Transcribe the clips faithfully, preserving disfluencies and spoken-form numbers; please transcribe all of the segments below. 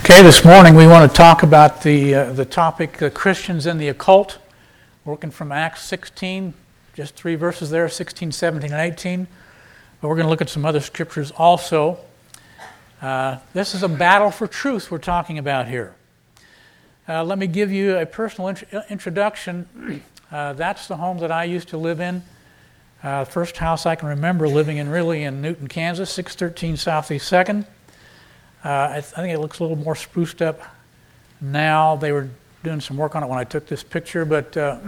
Okay, this morning we want to talk about the uh, the topic uh, Christians in the occult, working from Acts sixteen, just three verses there, sixteen, seventeen, and eighteen. But we're going to look at some other scriptures also. Uh, this is a battle for truth we're talking about here. Uh, let me give you a personal int- introduction. Uh, that's the home that I used to live in. Uh, first house I can remember living in really in Newton, Kansas, six thirteen Southeast second. Uh, I, th- I think it looks a little more spruced up now. They were doing some work on it when I took this picture, but uh,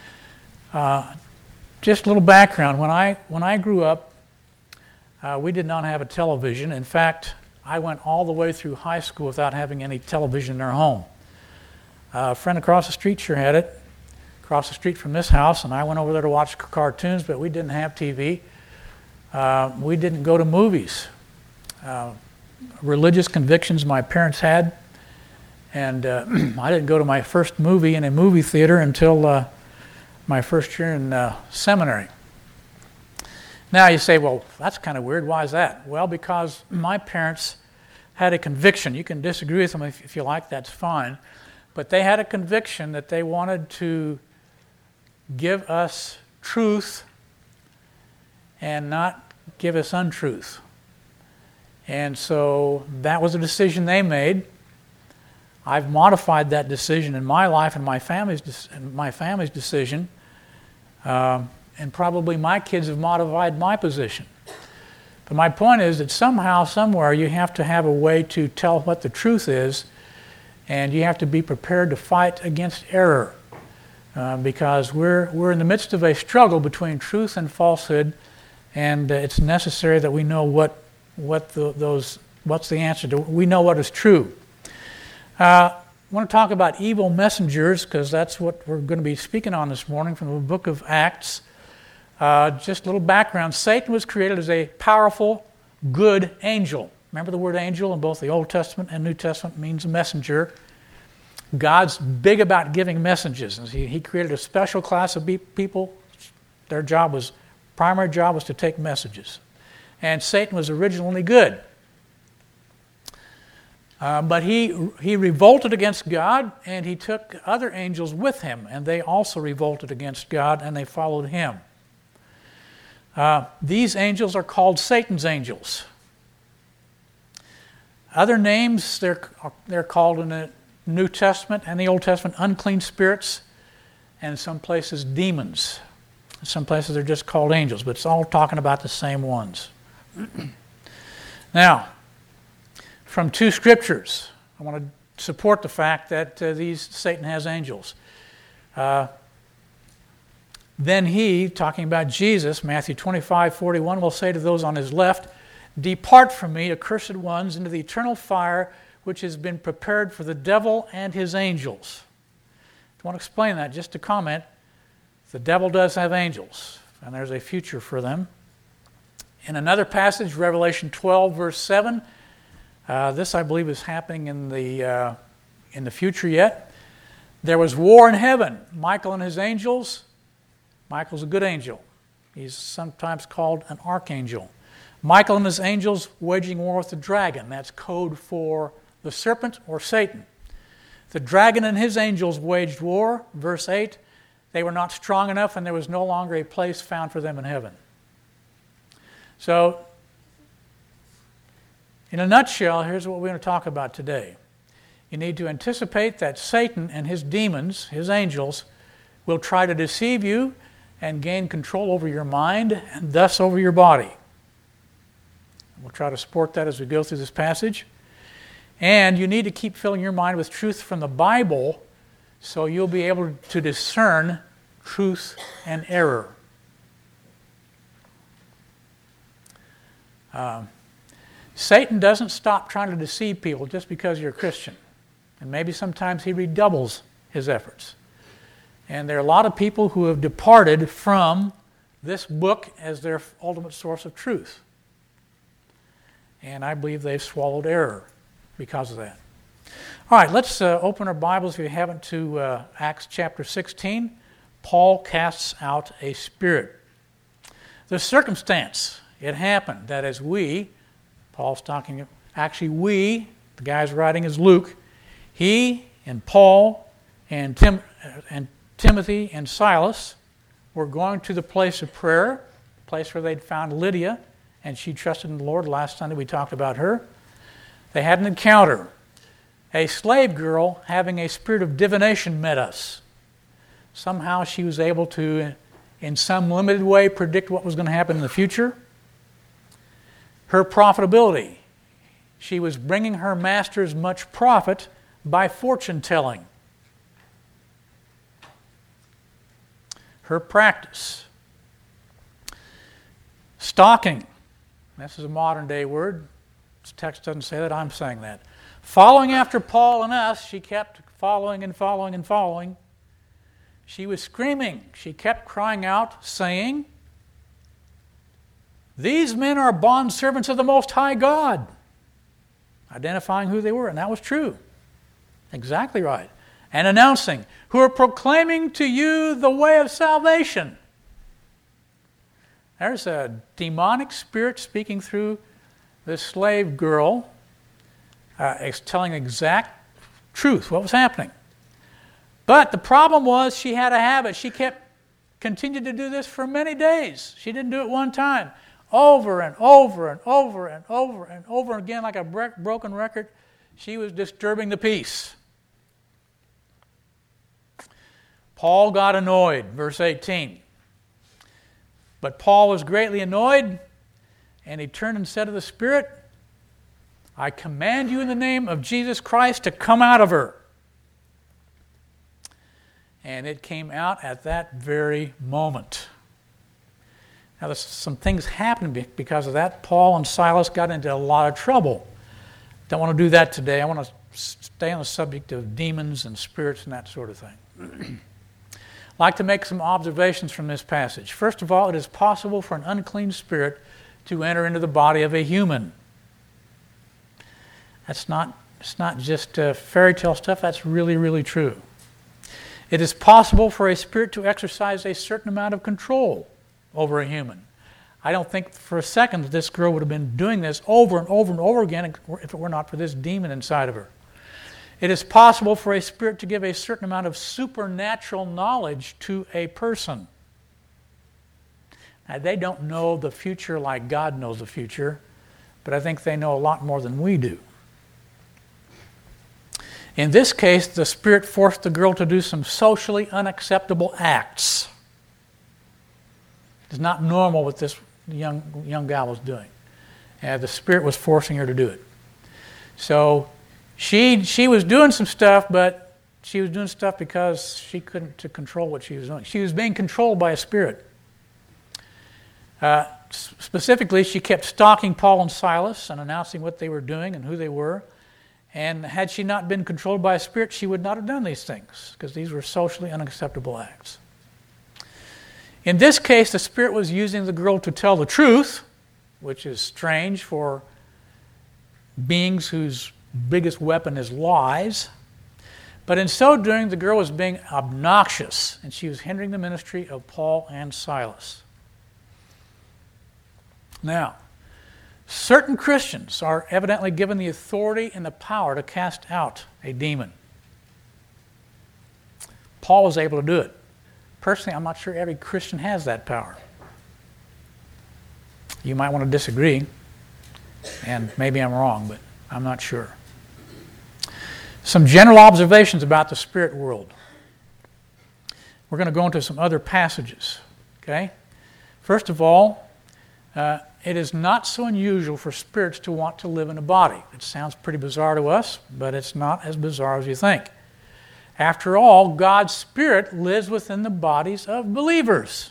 uh, just a little background. When I when I grew up, uh, we did not have a television. In fact, I went all the way through high school without having any television in our home. Uh, a friend across the street sure had it, across the street from this house, and I went over there to watch cartoons, but we didn't have T V. Uh, we didn't go to movies. Uh, religious convictions my parents had, and uh, I didn't go to my first movie in a movie theater until uh, my first year in uh, seminary. Now you say, well, that's kind of weird. Why is that? Well, because my parents had a conviction. You can disagree with them if, if you like, that's fine. But they had a conviction that they wanted to give us truth and not give us untruth. And so that was a decision they made. I've modified that decision in my life and my family's de- my family's decision, uh, and probably my kids have modified my position. But my point is that somehow, somewhere, you have to have a way to tell what the truth is, and you have to be prepared to fight against error, uh, because we're we're in the midst of a struggle between truth and falsehood, and uh, it's necessary that we know what. What the, those? What's the answer to? We know what is true. Uh, I want to talk about evil messengers because that's what we're going to be speaking on this morning from the book of Acts. Uh, just a little background. Satan was created as a powerful, good angel. Remember the word angel in both the Old Testament and New Testament means a messenger. God's big about giving messages. He, he created a special class of be- people. Their job was, primary job was to take messages. And Satan was originally good. Uh, but he he revolted against God, and he took other angels with him, and they also revolted against God, and they followed him. Uh, these angels are called Satan's angels. Other names, they're, they're called in the New Testament and the Old Testament unclean spirits, and in some places demons. In some places they're just called angels, but it's all talking about the same ones. Now, from two scriptures, I want to support the fact that uh, these Satan has angels. Uh, then he, talking about Jesus, Matthew twenty-five forty-one, will say to those on his left, "Depart from me, accursed ones, into the eternal fire which has been prepared for the devil and his angels." I want to explain that, just to comment. The devil does have angels, and there's a future for them. In another passage, Revelation twelve, verse seven, uh, this I believe is happening in the uh, in the future yet. There was war in heaven. Michael and his angels. Michael's a good angel. He's sometimes called an archangel. Michael and his angels waging war with the dragon. That's code for the serpent or Satan. The dragon and his angels waged war. Verse eight, they were not strong enough, and there was no longer a place found for them in heaven. So, in a nutshell, here's what we're going to talk about today. You need to anticipate that Satan and his demons, his angels, will try to deceive you and gain control over your mind and thus over your body. We'll try to support that as we go through this passage. And you need to keep filling your mind with truth from the Bible so you'll be able to discern truth and error. Um, Satan doesn't stop trying to deceive people just because you're a Christian. And maybe sometimes he redoubles his efforts. And there are a lot of people who have departed from this book as their ultimate source of truth. And I believe they've swallowed error because of that. All right, let's uh, open our Bibles, if you haven't, to uh, Acts chapter sixteen. Paul casts out a spirit. The circumstance, it happened that as we, Paul's talking, actually we, the guy's writing is Luke, he and Paul and, Tim, and Timothy and Silas were going to the place of prayer, the place where they'd found Lydia, and she trusted in the Lord. Last Sunday we talked about her. They had an encounter. A slave girl having a spirit of divination met us. Somehow she was able to, in some limited way, predict what was going to happen in the future. Her profitability. She was bringing her masters much profit by fortune telling. Her practice. Stalking. This is a modern day word. This text doesn't say that, I'm saying that. Following after Paul and us, she kept following and following and following. She was screaming. She kept crying out, saying, "These men are bondservants of the Most High God." Identifying who they were, and that was true. Exactly right. And announcing, "Who are proclaiming to you the way of salvation." There's a demonic spirit speaking through this slave girl, uh, telling exact truth, what was happening. But the problem was she had a habit. She kept, continued to do this for many days. She didn't do it one time. Over and over and over and over and over again, like a broken record, she was disturbing the peace. Paul got annoyed, verse eighteen. But Paul was greatly annoyed, and he turned and said to the Spirit, "I command you in the name of Jesus Christ to come out of her." And it came out at that very moment. Now, there's some things happened because of that. Paul and Silas got into a lot of trouble. Don't want to do that today. I want to stay on the subject of demons and spirits and that sort of thing. I'd like to make some observations from this passage. First of all, it is possible for an unclean spirit to enter into the body of a human. That's not, it's not just uh, fairy tale stuff. That's really, really true. It is possible for a spirit to exercise a certain amount of control over a human. I don't think for a second that this girl would have been doing this over and over and over again if it were not for this demon inside of her. It is possible for a spirit to give a certain amount of supernatural knowledge to a person. Now, they don't know the future like God knows the future, but I think they know a lot more than we do. In this case, the spirit forced the girl to do some socially unacceptable acts. It's not normal what this young young gal was doing. Uh, the spirit was forcing her to do it. So she she was doing some stuff, but she was doing stuff because she couldn't to control what she was doing. She was being controlled by a spirit. Uh, specifically, she kept stalking Paul and Silas and announcing what they were doing and who they were. And had she not been controlled by a spirit, she would not have done these things, because these were socially unacceptable acts. In this case, the spirit was using the girl to tell the truth, which is strange for beings whose biggest weapon is lies. But in so doing, the girl was being obnoxious, and she was hindering the ministry of Paul and Silas. Now, certain Christians are evidently given the authority and the power to cast out a demon. Paul was able to do it. Personally, I'm not sure every Christian has that power. You might want to disagree, and maybe I'm wrong, but I'm not sure. Some general observations about the spirit world. We're going to go into some other passages. Okay? First of all, uh, it is not so unusual for spirits to want to live in a body. It sounds pretty bizarre to us, but it's not as bizarre as you think. After all, God's Spirit lives within the bodies of believers.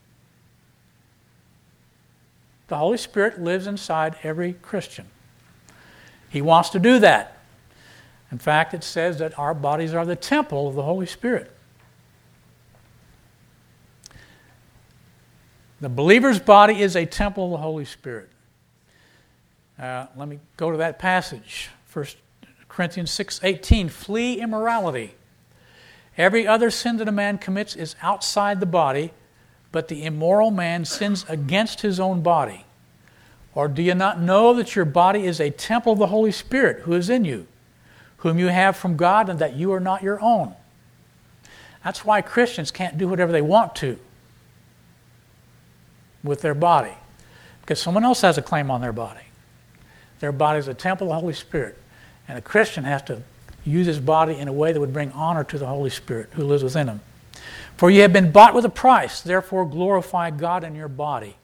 The Holy Spirit lives inside every Christian. He wants to do that. In fact, it says that our bodies are the temple of the Holy Spirit. The believer's body is a temple of the Holy Spirit. Uh, let me go to that passage. First Corinthians six eighteen, flee immorality. Every other sin that a man commits is outside the body, but the immoral man sins against his own body. Or do you not know that your body is a temple of the Holy Spirit who is in you, whom you have from God, and that you are not your own? That's why Christians can't do whatever they want to with their body, because someone else has a claim on their body. Their body is a temple of the Holy Spirit, and a Christian has to use his body in a way that would bring honor to the Holy Spirit who lives within him. For you have been bought with a price, therefore glorify God in your body.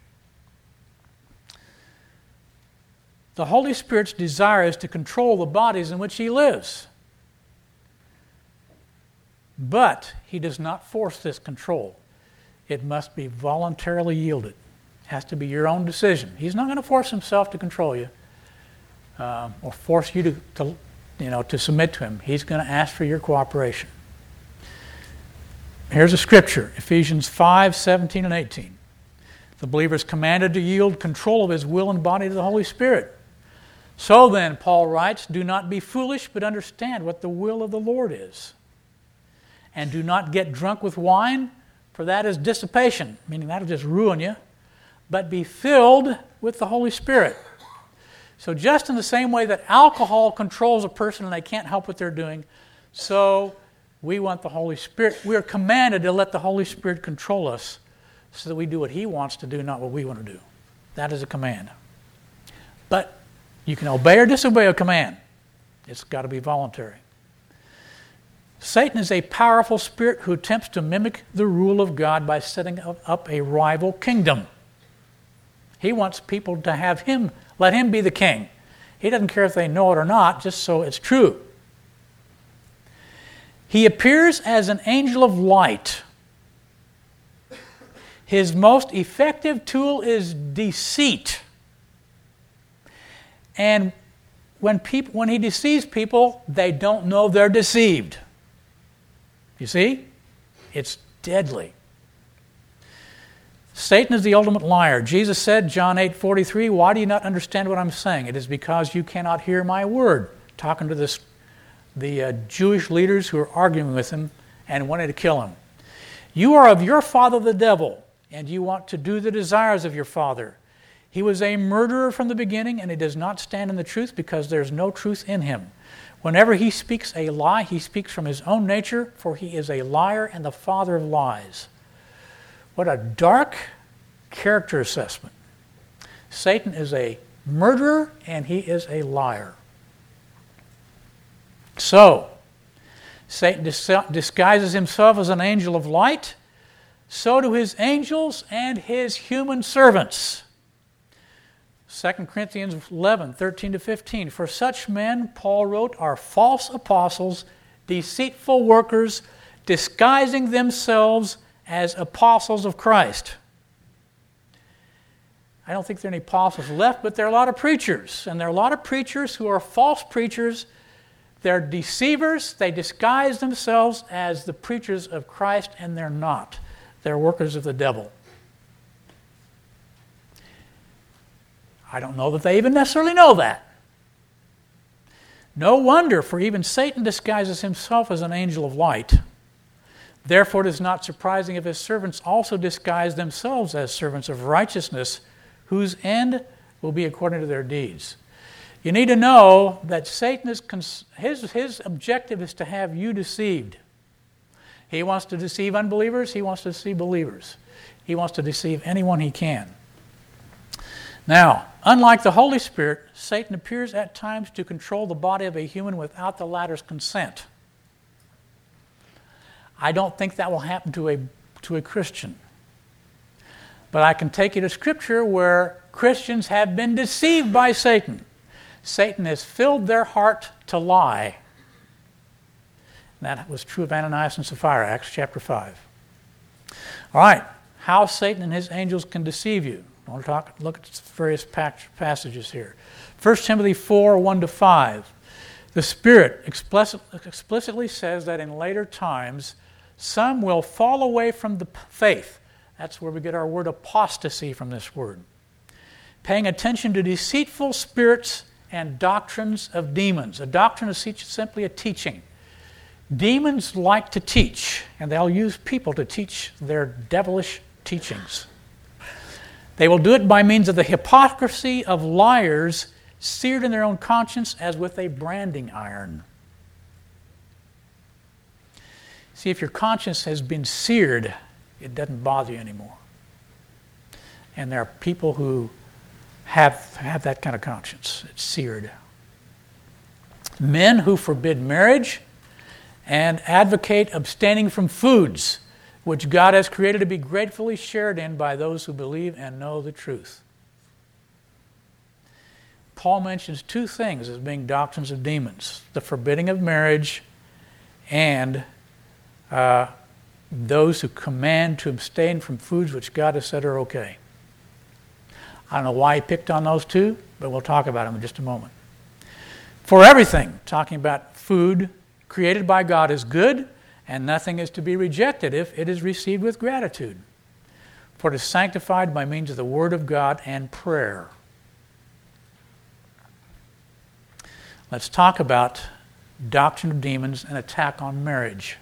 The Holy Spirit's desire is to control the bodies in which He lives. But He does not force this control. It must be voluntarily yielded. It has to be your own decision. He's not going to force Himself to control you uh, or force you to, to, you know, to submit to Him. He's going to ask for your cooperation. Here's a scripture, Ephesians five, seventeen and eighteen. The believer is commanded to yield control of his will and body to the Holy Spirit. So then, Paul writes, do not be foolish, but understand what the will of the Lord is. And do not get drunk with wine, for that is dissipation, meaning that'll just ruin you, but be filled with the Holy Spirit. So just in the same way that alcohol controls a person and they can't help what they're doing, so we want the Holy Spirit. We are commanded to let the Holy Spirit control us so that we do what He wants to do, not what we want to do. That is a command. But you can obey or disobey a command. It's got to be voluntary. Satan is a powerful spirit who attempts to mimic the rule of God by setting up a rival kingdom. He wants people to have him, let him be the king. He doesn't care if they know it or not, just so it's true. He appears as an angel of light. His most effective tool is deceit. And when people, when he deceives people, they don't know they're deceived. You see? It's deadly. Satan is the ultimate liar. Jesus said, John eight forty-three, why do you not understand what I'm saying? It is because you cannot hear my word. Talking to this, the uh, Jewish leaders who are arguing with him and wanted to kill him. You are of your father the devil, and you want to do the desires of your father. He was a murderer from the beginning, and he does not stand in the truth because there's no truth in him. Whenever he speaks a lie, he speaks from his own nature, for he is a liar and the father of lies. What a dark character assessment. Satan is a murderer, and he is a liar. So, Satan dis- disguises himself as an angel of light. So do his angels and his human servants. Second Corinthians eleven, thirteen to fifteen. For such men, Paul wrote, are false apostles, deceitful workers, disguising themselves as apostles of Christ. I don't think there are any apostles left, but there are a lot of preachers. And there are a lot of preachers who are false preachers. They're deceivers. They disguise themselves as the preachers of Christ, and they're not. They're workers of the devil. I don't know that they even necessarily know that. No wonder, for even Satan disguises himself as an angel of light. Therefore, it is not surprising if his servants also disguise themselves as servants of righteousness, whose end will be according to their deeds. You need to know that Satan is cons- his, his objective is to have you deceived. He wants to deceive unbelievers. He wants to deceive believers. He wants to deceive anyone he can. Now, unlike the Holy Spirit, Satan appears at times to control the body of a human without the latter's consent. I don't think that will happen to a, to a Christian. But I can take you to Scripture where Christians have been deceived by Satan. Satan has filled their heart to lie. And that was true of Ananias and Sapphira, Acts chapter five. All right, how Satan and his angels can deceive you. I want to talk, look at various passages here. First Timothy four, one to five. The Spirit explicit, explicitly says that in later times, some will fall away from the faith. That's where we get our word apostasy from this word. Paying attention to deceitful spirits and doctrines of demons. A doctrine is simply a teaching. Demons like to teach, and they'll use people to teach their devilish teachings. They will do it by means of the hypocrisy of liars, seared in their own conscience as with a branding iron. See, if your conscience has been seared, it doesn't bother you anymore. And there are people who have, have that kind of conscience. It's seared. Men who forbid marriage and advocate abstaining from foods which God has created to be gratefully shared in by those who believe and know the truth. Paul mentions two things as being doctrines of demons: the forbidding of marriage and uh, those who command to abstain from foods which God has said are okay. I don't know why he picked on those two, but we'll talk about them in just a moment. For everything, talking about food created by God, is good, and nothing is to be rejected if it is received with gratitude. For it is sanctified by means of the Word of God and prayer. Let's talk about doctrine of demons and attack on marriage.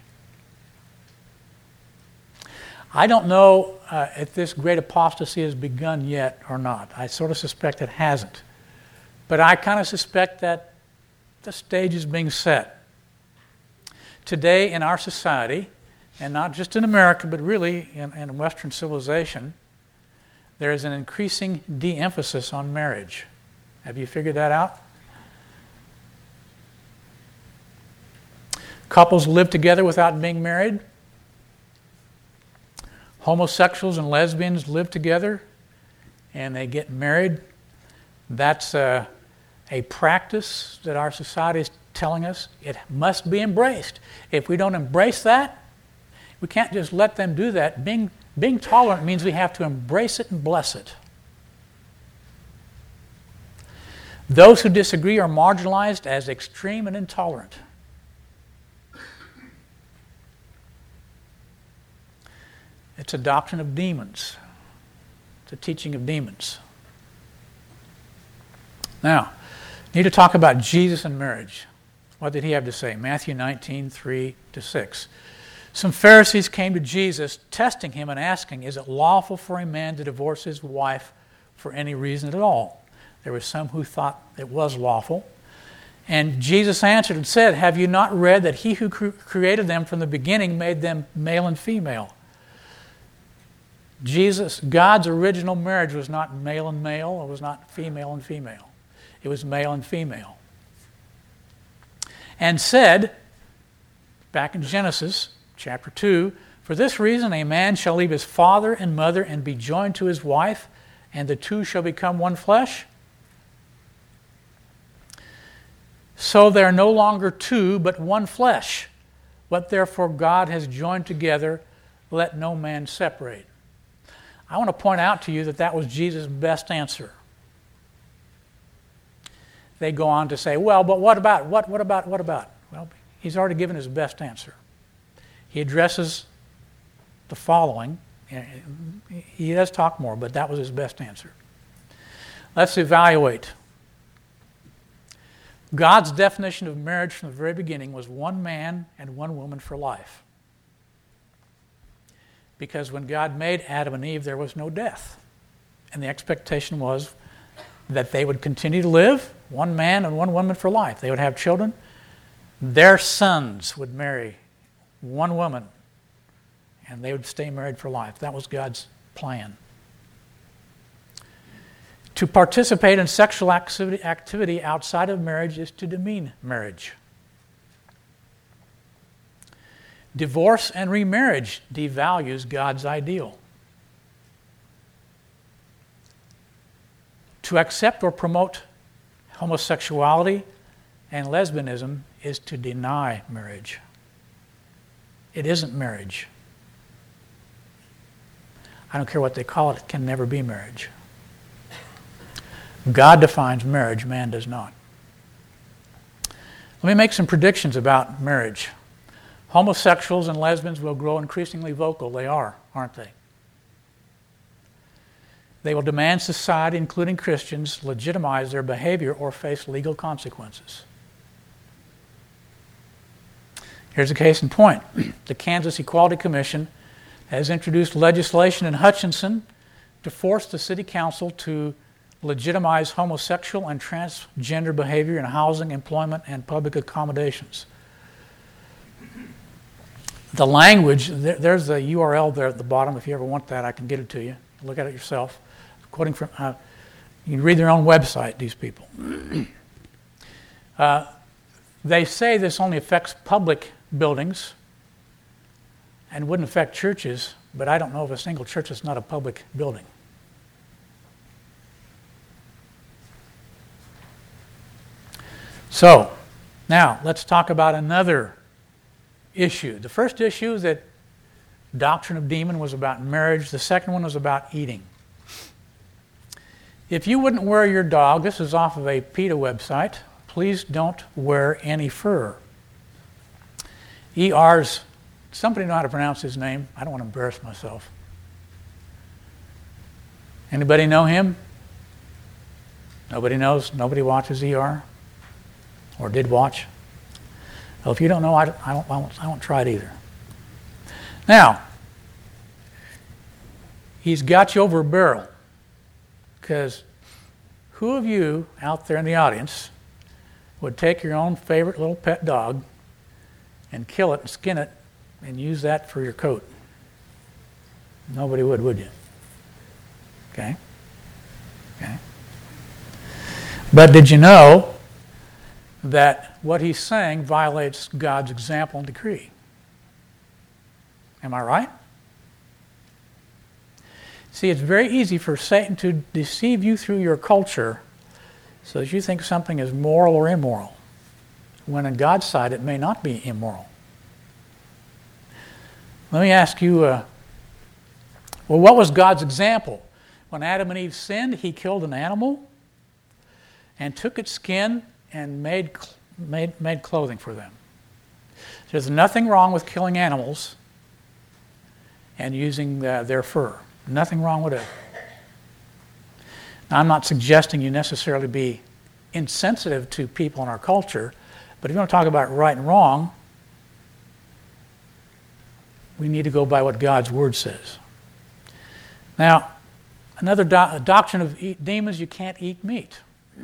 I don't know uh, if this great apostasy has begun yet or not. I sort of suspect it hasn't. But I kind of suspect that the stage is being set. Today in our society, and not just in America, but really in, in Western civilization, there is an increasing de-emphasis on marriage. Have you figured that out? Couples live together without being married. Homosexuals and lesbians live together and they get married. That's a, a practice that our society is telling us it must be embraced. If we don't embrace that, we can't just let them do that. Being, being tolerant means we have to embrace it and bless it. Those who disagree are marginalized as extreme and intolerant. It's a doctrine of demons. It's a teaching of demons. Now, need to talk about Jesus and marriage. What did he have to say? Matthew nineteen, three to six. Some Pharisees came to Jesus, testing him and asking, "Is it lawful for a man to divorce his wife for any reason at all?" There were some who thought it was lawful. And Jesus answered and said, "Have you not read that he who cre- created them from the beginning made them male and female?" Jesus, God's original marriage was not male and male, it was not female and female. It was male and female. And said, back in Genesis chapter two, "For this reason a man shall leave his father and mother and be joined to his wife, and the two shall become one flesh. So they are no longer two, but one flesh. What therefore God has joined together, let no man separate." I want to point out to you that that was Jesus' best answer. They go on to say, well, but what about, what, what about, what about? Well, he's already given his best answer. He addresses the following. He does talk more, but that was his best answer. Let's evaluate. God's definition of marriage from the very beginning was one man and one woman for life. Because when God made Adam and Eve, there was no death. And the expectation was that they would continue to live, one man and one woman for life. They would have children. Their sons would marry one woman, and they would stay married for life. That was God's plan. To participate in sexual activity, activity outside of marriage is to demean marriage. Divorce and remarriage devalues God's ideal. To accept or promote homosexuality and lesbianism is to deny marriage. It isn't marriage. I don't care what they call it, it can never be marriage. God defines marriage, man does not. Let me make some predictions about marriage. Homosexuals and lesbians will grow increasingly vocal. They are, aren't they? They will demand society, including Christians, legitimize their behavior or face legal consequences. Here's a case in point. The Kansas Equality Commission has introduced legislation in Hutchinson to force the city council to legitimize homosexual and transgender behavior in housing, employment, and public accommodations. The language, there, there's the U R L there at the bottom. If you ever want that, I can get it to you. Look at it yourself. Quoting from, uh, you can read their own website, these people. uh, they say this only affects public buildings and wouldn't affect churches, but I don't know of a single church that's not a public building. So, now let's talk about another issue. The first issue is that doctrine of demon was about marriage. The second one was about eating. If you wouldn't wear your dog, this is off of a PETA website, please don't wear any fur. E R's, somebody know how to pronounce his name? I don't want to embarrass myself. Anybody know him? Nobody knows? Nobody watches E R? Or did watch? Well, if you don't know, I, I, don't, I, won't, I won't try it either. Now, he's got you over a barrel. Because who of you out there in the audience would take your own favorite little pet dog and kill it and skin it and use that for your coat? Nobody would, would you? Okay? Okay. But did you know that what he's saying violates God's example and decree? Am I right? See, it's very easy for Satan to deceive you through your culture so that you think something is moral or immoral, when on God's side it may not be immoral. Let me ask you, uh, well, what was God's example? When Adam and Eve sinned, he killed an animal and took its skin and made, made, made clothing for them. There's nothing wrong with killing animals and using uh, their fur. Nothing wrong with it. Now, I'm not suggesting you necessarily be insensitive to people in our culture, but if you want to talk about right and wrong, we need to go by what God's Word says. Now, another do- doctrine of eat demons, you can't eat meat.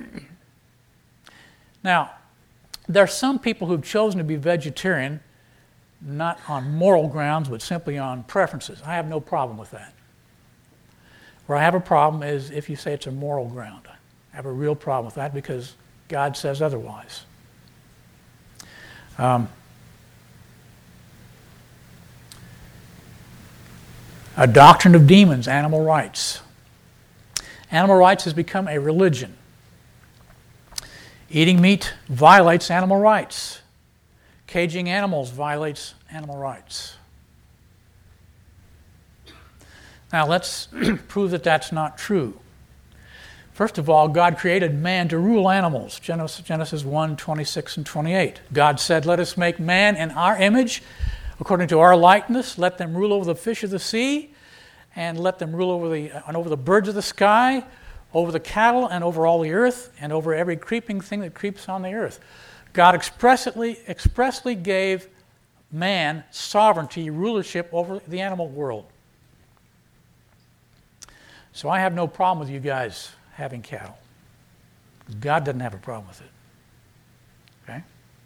Now, there are some people who've chosen to be vegetarian, not on moral grounds, but simply on preferences. I have no problem with that. Where I have a problem is if you say it's a moral ground. I have a real problem with that because God says otherwise. Um, a doctrine of demons, animal rights. Animal rights has become a religion. Eating meat violates animal rights. Caging animals violates animal rights. Now let's prove that that's not true. First of all, God created man to rule animals. Genesis one, twenty-six and twenty-eight. God said, "Let us make man in our image, according to our likeness. Let them rule over the fish of the sea, and let them rule over the and over the birds of the sky, over the cattle, and over all the earth, and over every creeping thing that creeps on the earth." God expressly expressly gave man sovereignty, rulership over the animal world. So I have no problem with you guys having cattle. God doesn't have a problem with it. Okay?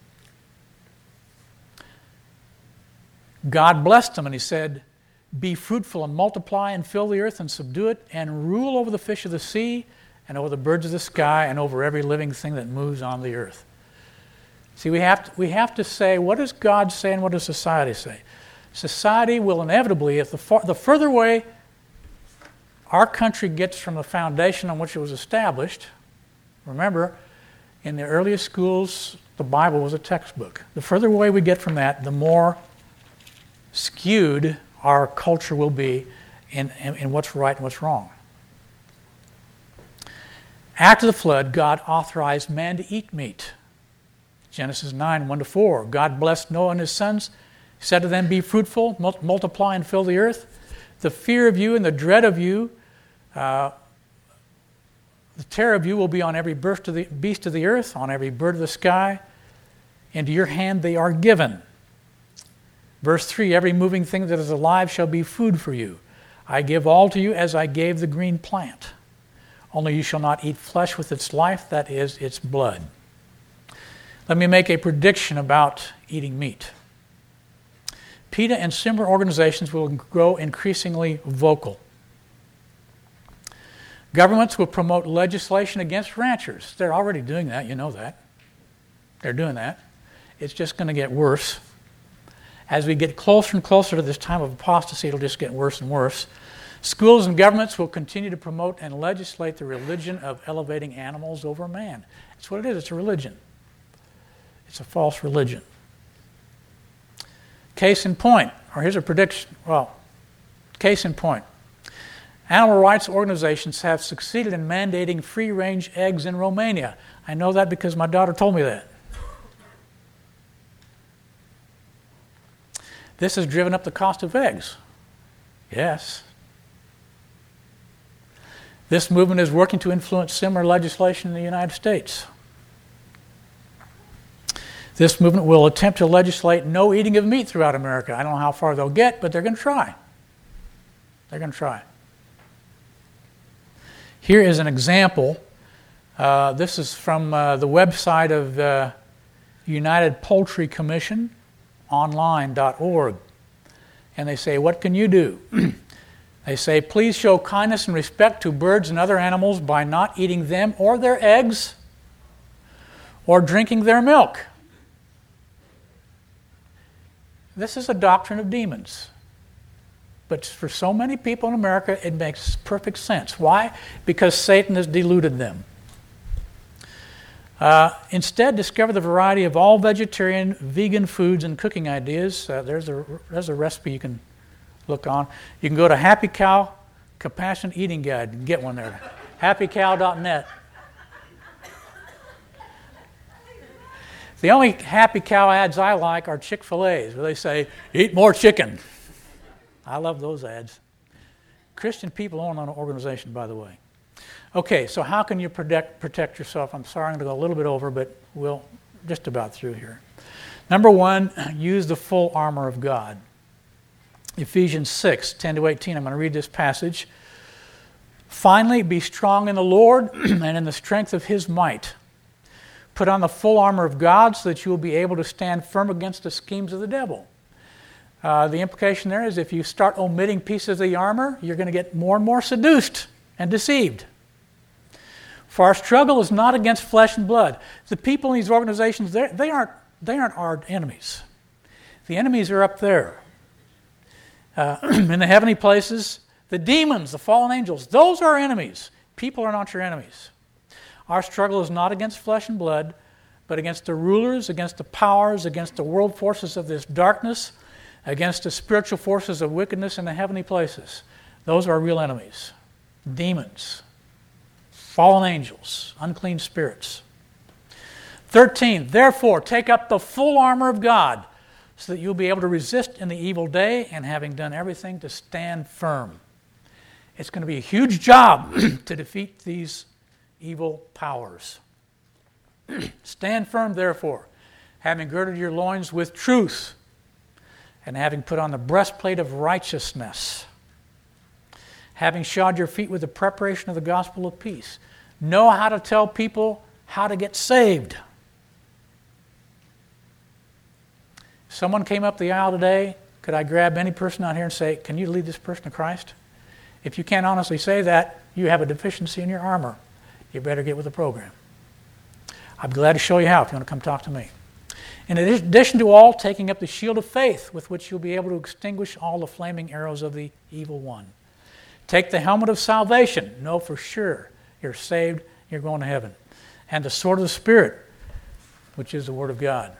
God blessed them and he said, "Be fruitful and multiply and fill the earth and subdue it and rule over the fish of the sea and over the birds of the sky and over every living thing that moves on the earth." See, we have to, we have to say, what does God say and what does society say? Society will inevitably, if the, far, the further away our country gets from the foundation on which it was established, remember, in the earliest schools, the Bible was a textbook. The further away we get from that, the more skewed our culture will be in, in, in what's right and what's wrong. After the flood, God authorized man to eat meat. Genesis nine, one to four. God blessed Noah and his sons. He said to them, "Be fruitful, multiply, and fill the earth. The fear of you and the dread of you, uh, the terror of you will be on every beast of the, beast of the earth, on every bird of the sky. Into your hand they are given." Verse three, "Every moving thing that is alive shall be food for you. I give all to you as I gave the green plant. Only you shall not eat flesh with its life, that is, its blood. Let me make a prediction about eating meat. PETA and similar organizations will grow increasingly vocal. Governments will promote legislation against ranchers. They're already doing that, you know that. They're doing that. It's just going to get worse. As we get closer and closer to this time of apostasy, it'll just get worse and worse. Schools and governments will continue to promote and legislate the religion of elevating animals over man. That's what it is. It's a religion. It's a false religion. Case in point, or here's a prediction. Well, case in point. Animal rights organizations have succeeded in mandating free-range eggs in Romania. I know that because my daughter told me that. This has driven up the cost of eggs. Yes. This movement is working to influence similar legislation in the United States. This movement will attempt to legislate no eating of meat throughout America. I don't know how far they'll get, but they're going to try. They're going to try. Here is an example. Uh, this is from uh, the website of uh, United Poultry Commission, online dot org. And they say, what can you do? They say, please show kindness and respect to birds and other animals by not eating them or their eggs or drinking their milk. This is a doctrine of demons. But for so many people in America, it makes perfect sense. Why? Because Satan has deluded them. Uh, instead, discover the variety of all vegetarian, vegan foods and cooking ideas. Uh, there's, a, there's a recipe you can look on. You can go to Happy Cow Compassionate Eating Guide and get one there. happy cow dot net. The only Happy Cow ads I like are Chick-fil-A's, where they say, eat more chicken. I love those ads. Christian people own an organization, by the way. Okay, so how can you protect, protect yourself? I'm sorry, I'm going to go a little bit over, but we'll just about through here. Number one, use the full armor of God. Ephesians six, ten to eighteen, I'm going to read this passage. Finally, be strong in the Lord and in the strength of His might. Put on the full armor of God so that you will be able to stand firm against the schemes of the devil. Uh, the implication there is if you start omitting pieces of the armor, you're going to get more and more seduced and deceived. For our struggle is not against flesh and blood. The people in these organizations, they aren't, they aren't our enemies. The enemies are up there. Uh, in the heavenly places, the demons, the fallen angels, those are our enemies. People are not your enemies. Our struggle is not against flesh and blood, but against the rulers, against the powers, against the world forces of this darkness, against the spiritual forces of wickedness in the heavenly places. Those are our real enemies. Demons, fallen angels, unclean spirits. thirteen, therefore, take up the full armor of God so that you'll be able to resist in the evil day and having done everything to stand firm. It's going to be a huge job to defeat these evil powers. Stand firm, therefore, having girded your loins with truth and having put on the breastplate of righteousness, having shod your feet with the preparation of the gospel of peace. Know how to tell people how to get saved. Someone came up the aisle today, could I grab any person out here and say, can you lead this person to Christ? If you can't honestly say that, you have a deficiency in your armor. You better get with the program. I'd be glad to show you how if you want to come talk to me. In addition to all, taking up the shield of faith with which you'll be able to extinguish all the flaming arrows of the evil one. Take the helmet of salvation. Know for sure you're saved, you're going to heaven. And the sword of the Spirit, which is the Word of God.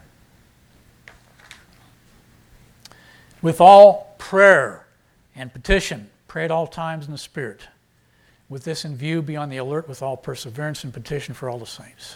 With all prayer and petition, pray at all times in the Spirit. With this in view, be on the alert with all perseverance and petition for all the saints.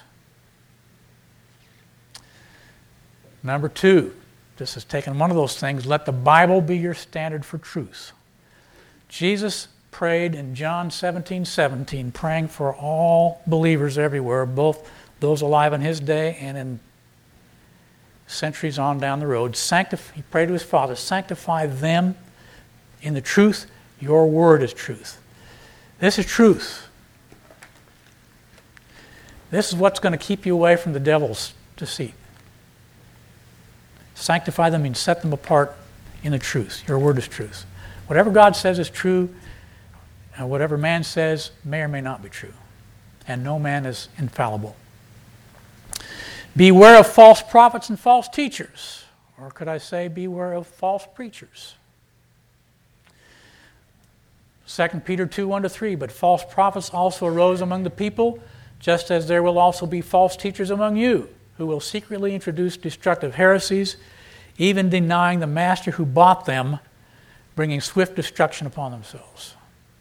Number two, this is taken one of those things, let the Bible be your standard for truth. Jesus prayed in John seventeen seventeen, praying for all believers everywhere, both those alive in his day and in centuries on down the road. Sanctif- he prayed to his Father, sanctify them in the truth. Your word is truth. This is truth. This is what's going to keep you away from the devil's deceit. Sanctify them means set them apart in the truth. Your word is truth. Whatever God says is true, and whatever man says may or may not be true. And no man is infallible. Beware of false prophets and false teachers. Or could I say, beware of false preachers. Second Peter two, one to three, but false prophets also arose among the people, just as there will also be false teachers among you, who will secretly introduce destructive heresies, even denying the master who bought them, bringing swift destruction upon themselves.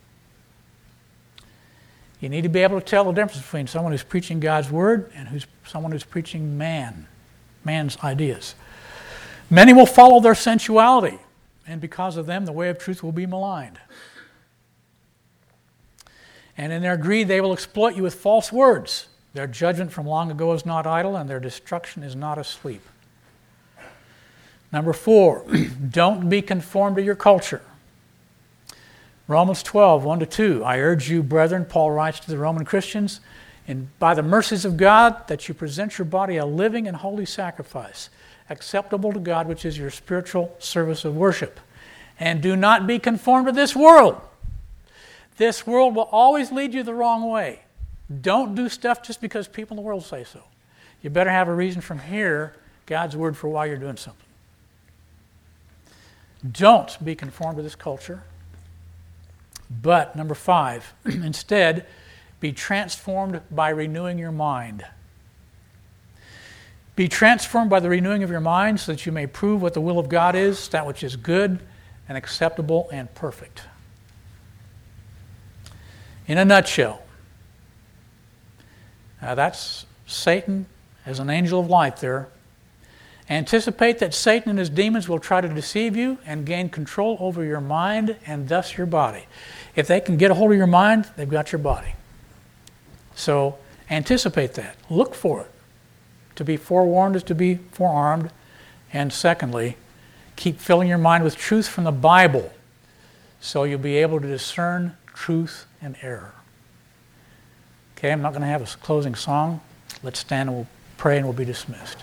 You need to be able to tell the difference between someone who's preaching God's word and who's someone who's preaching man, man's ideas. Many will follow their sensuality, and because of them, the way of truth will be maligned. And in their greed, they will exploit you with false words. Their judgment from long ago is not idle, and their destruction is not asleep. Number four, don't be conformed to your culture. Romans twelve, one to two. I urge you, brethren, Paul writes to the Roman Christians, and by the mercies of God, that you present your body a living and holy sacrifice, acceptable to God, which is your spiritual service of worship. And do not be conformed to this world. This world will always lead you the wrong way. Don't do stuff just because people in the world say so. You better have a reason from here, God's word, for why you're doing something. Don't be conformed to this culture. But, number five, instead, be transformed by renewing your mind. Be transformed by the renewing of your mind so that you may prove what the will of God is, that which is good and acceptable and perfect. In a nutshell, now that's Satan as an angel of light there. Anticipate that Satan and his demons will try to deceive you and gain control over your mind and thus your body. If they can get a hold of your mind, they've got your body. So anticipate that. Look for it. To be forewarned is to be forearmed. And secondly, keep filling your mind with truth from the Bible so you'll be able to discern truth and error. Okay, I'm not going to have a closing song. Let's stand and we'll pray and we'll be dismissed.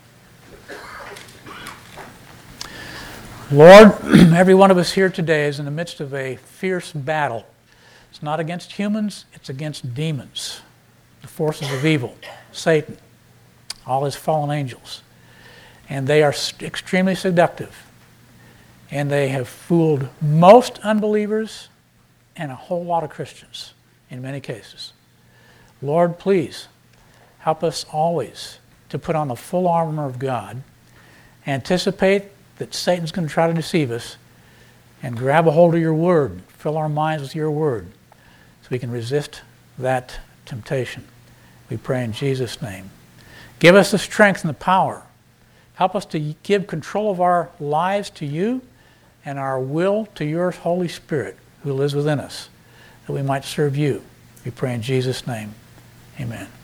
Lord, every one of us here today is in the midst of a fierce battle. It's not against humans, it's against demons, the forces of evil, Satan, all his fallen angels. And they are extremely seductive. And they have fooled most unbelievers and a whole lot of Christians in many cases. Lord, please help us always to put on the full armor of God, anticipate that Satan's going to try to deceive us, and grab a hold of your word, fill our minds with your word so we can resist that temptation. We pray in Jesus' name. Give us the strength and the power. Help us to give control of our lives to you and our will to your Holy Spirit who lives within us, that we might serve you. We pray in Jesus' name. Amen.